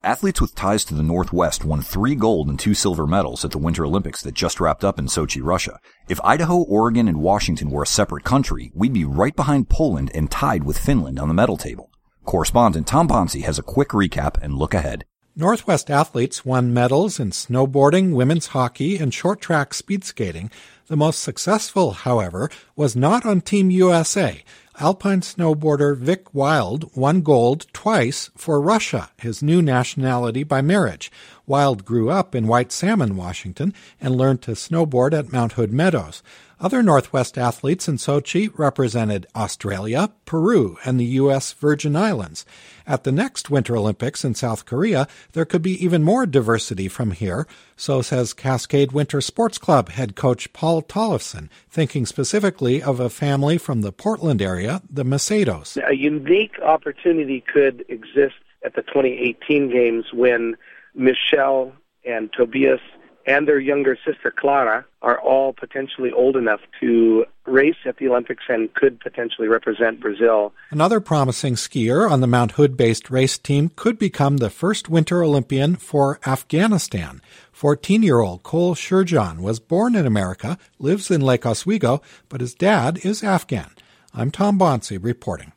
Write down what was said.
Athletes with ties to the Northwest won 3 gold and 2 silver medals at the Winter Olympics that just wrapped up in Sochi, Russia. If Idaho, Oregon, and Washington were a separate country, we'd be right behind Poland and tied with Finland on the medal table. Correspondent Tom Bonsi has a quick recap and look ahead. Northwest athletes won medals in snowboarding, women's hockey, and short track speed skating. The most successful, however, was not on Team USA. Alpine snowboarder Vic Wild won gold twice for Russia, his new nationality by marriage. Wild grew up in White Salmon, Washington, and learned to snowboard at Mount Hood Meadows. Other Northwest athletes in Sochi represented Australia, Peru, and the U.S. Virgin Islands. At the next Winter Olympics in South Korea, there could be even more diversity from here, so says Cascade Winter Sports Club head coach Paul Tollefson, thinking specifically of a family from the Portland area, the Macedos. A unique opportunity could exist at the 2018 Games when Michelle and Tobias and their younger sister Clara are all potentially old enough to race at the Olympics and could potentially represent Brazil. Another promising skier on the Mount Hood-based race team could become the first Winter Olympian for Afghanistan. 14-year-old Cole Sherjan was born in America, lives in Lake Oswego, but his dad is Afghan. I'm Tom Bonsi reporting.